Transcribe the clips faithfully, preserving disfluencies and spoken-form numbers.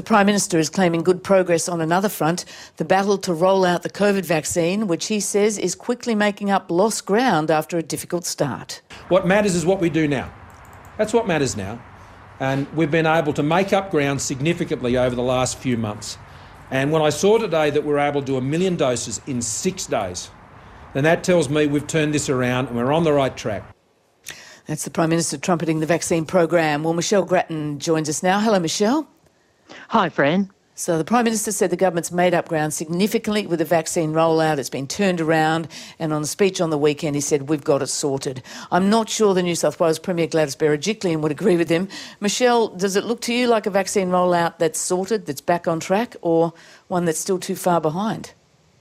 Prime Minister is claiming good progress on another front, the battle to roll out the COVID vaccine, which he says is quickly making up lost ground after a difficult start. What matters is what we do now. That's what matters now. And we've been able to make up ground significantly over the last few months. And when I saw today that we're able to do a million doses in six days, then that tells me we've turned this around and we're on the right track. That's the Prime Minister trumpeting the vaccine program. Well, Michelle Grattan joins us now. Hello, Michelle. Hi, Fran. So the Prime Minister said the government's made up ground significantly with the vaccine rollout. It's been turned around, and on a speech on the weekend he said, we've got it sorted. I'm not sure the New South Wales Premier Gladys Berejiklian would agree with him. Michelle, does it look to you like a vaccine rollout that's sorted, that's back on track, or one that's still too far behind?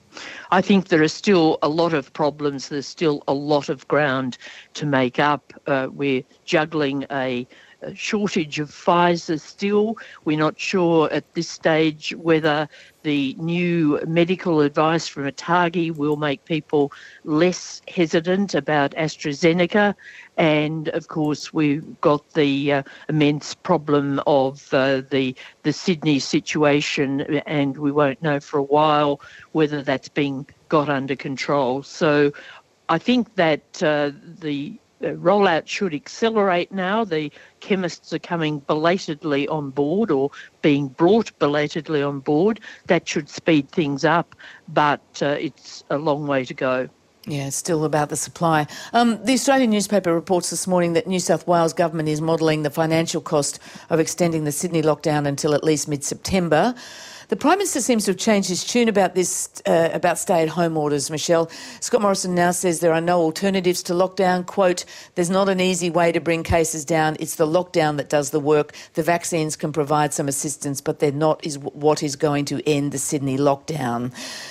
I think there are still a lot of problems. There's still a lot of ground to make up. Uh, we're juggling a A shortage of Pfizer still. We're not sure at this stage whether the new medical advice from ATAGI will make people less hesitant about AstraZeneca. And of course, we've got the uh, immense problem of uh, the the Sydney situation, and we won't know for a while whether that's being got under control. So I think that uh, the The rollout should accelerate now. The chemists are coming belatedly on board or being brought belatedly on board. That should speed things up, but uh, it's a long way to go. Yeah, it's still about the supply. Um, the Australian newspaper reports this morning that New South Wales government is modelling the financial cost of extending the Sydney lockdown until at least mid-September. The Prime Minister seems to have changed his tune about this, uh, about stay-at-home orders, Michelle. Scott Morrison now says there are no alternatives to lockdown. Quote, there's not an easy way to bring cases down. It's the lockdown that does the work. The vaccines can provide some assistance, but they're not is what is going to end the Sydney lockdown.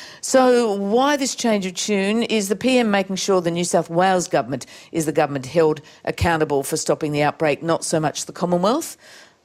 So why this change of tune? Is the P M making sure the New South Wales government is the government held accountable for stopping the outbreak, not so much the Commonwealth?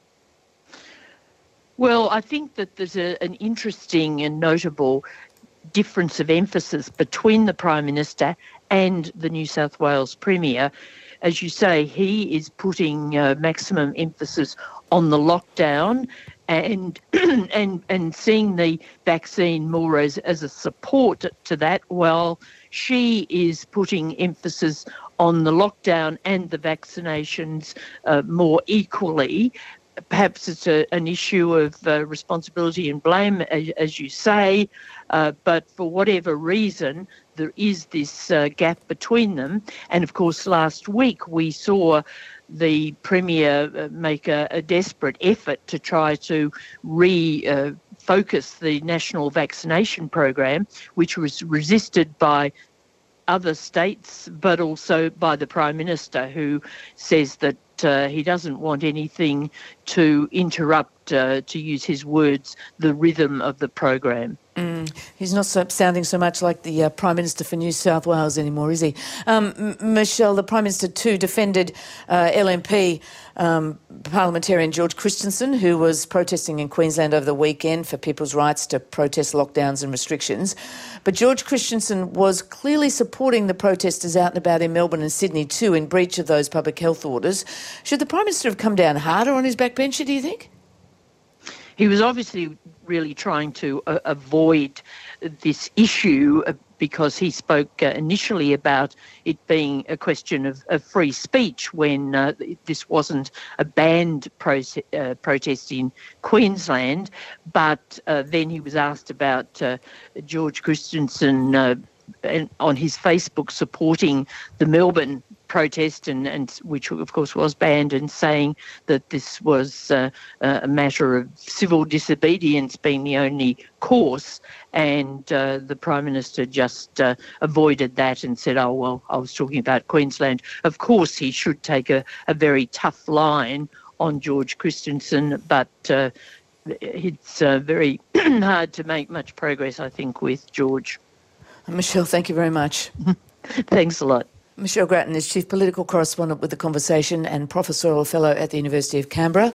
Well, I think that there's a, an interesting and notable difference of emphasis between the Prime Minister and the New South Wales Premier. As you say, he is putting uh, maximum emphasis on the lockdown and and and seeing the vaccine more as, as a support to that, while she is putting emphasis on the lockdown and the vaccinations uh, more equally. Perhaps it's a, an issue of uh, responsibility and blame, as, as you say, uh, but for whatever reason, there is this uh, gap between them. And of course, last week we saw the Premier uh, make a, a desperate effort to try to re-focus uh, the national vaccination program, which was resisted by other states, but also by the Prime Minister, who says that uh, he doesn't want anything to interrupt, uh, to use his words, the rhythm of the program. Mm. He's not so, sounding so much like the uh, Prime Minister for New South Wales anymore, is he? Um, M- Michelle, the Prime Minister too defended uh, L N P um, parliamentarian George Christensen, who was protesting in Queensland over the weekend for people's rights to protest lockdowns and restrictions. But George Christensen was clearly supporting the protesters out and about in Melbourne and Sydney too, in breach of those public health orders. Should the Prime Minister have come down harder on his backbencher, do you think? He was obviously really trying to uh, avoid this issue uh, because he spoke uh, initially about it being a question of, of free speech when uh, this wasn't a banned proce- uh, protest in Queensland. But uh, then he was asked about uh, George Christensen uh, on his Facebook supporting the Melbourne protest, and, and which of course was banned, and saying that this was uh, a matter of civil disobedience being the only course, and uh, the Prime Minister just uh, avoided that and said, oh, well, I was talking about Queensland. Of course he should take a, a very tough line on George Christensen, but uh, it's uh, very hard to make much progress, I think, with George. Michelle, thank you very much. Thanks a lot. Michelle Grattan is Chief Political Correspondent with The Conversation and Professorial Fellow at the University of Canberra.